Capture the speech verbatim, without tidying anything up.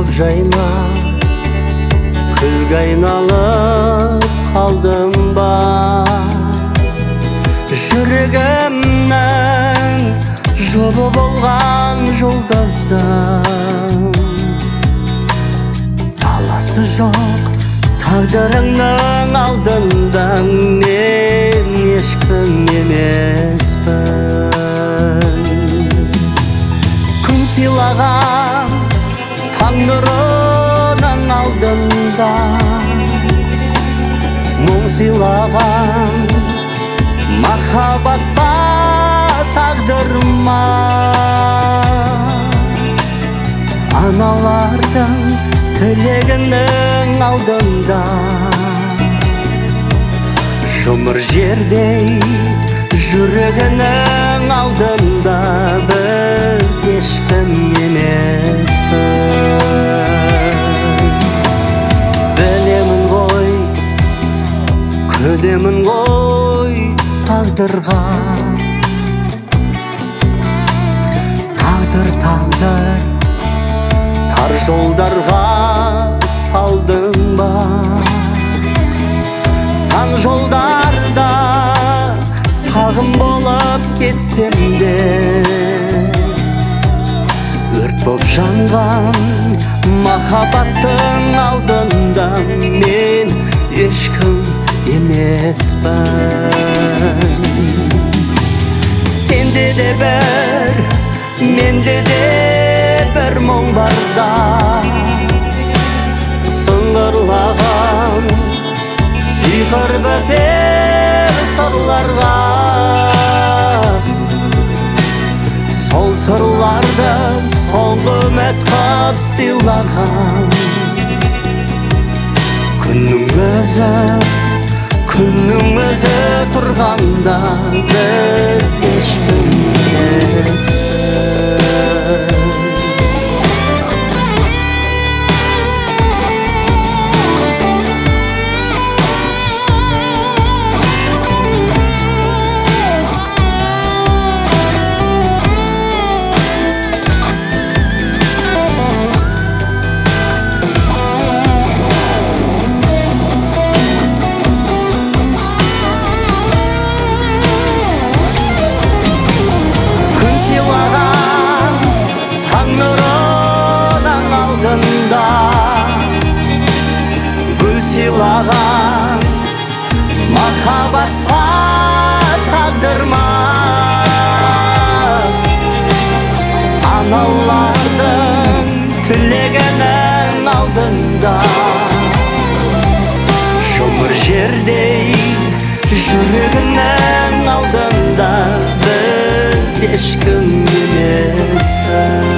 боп жайнап күлге айналып қалдым ба? Жүрегімнің жұбы болған жолдасым, таласы жоқ тағдырыңның алдында мен ешкім емеспін. Күн сыйлаған таң нұрының алдында мұң сыйлаған махаббатта тағдырыма аналардың тілегінің алдында жұмыр жердей жүрегінің алдында біз ешкім емеспіз. Білемін ғой, күдемін ғой тағдырға, тағдыр тағдыр тар жолдарға салдың ба? Сан жолдарда сағым болып кетсем де, өрт боп жанған махаббаттың алдында мен ешкім емеспін. Сенде де бір, менде де бір мұң барда, сыңғырлаған сиқыр бітер сырларға. Сол сырларды соңғы үміт қып сыйлаған күннің өзі, күннің өзі тұрғанда біз ешкім емеспіз. Гүл сыйлаған махаббатқа тағдырма, аналардың тілегінің алдында жұмыр жердей жүрегінің алдында біз ешкім емеспіз.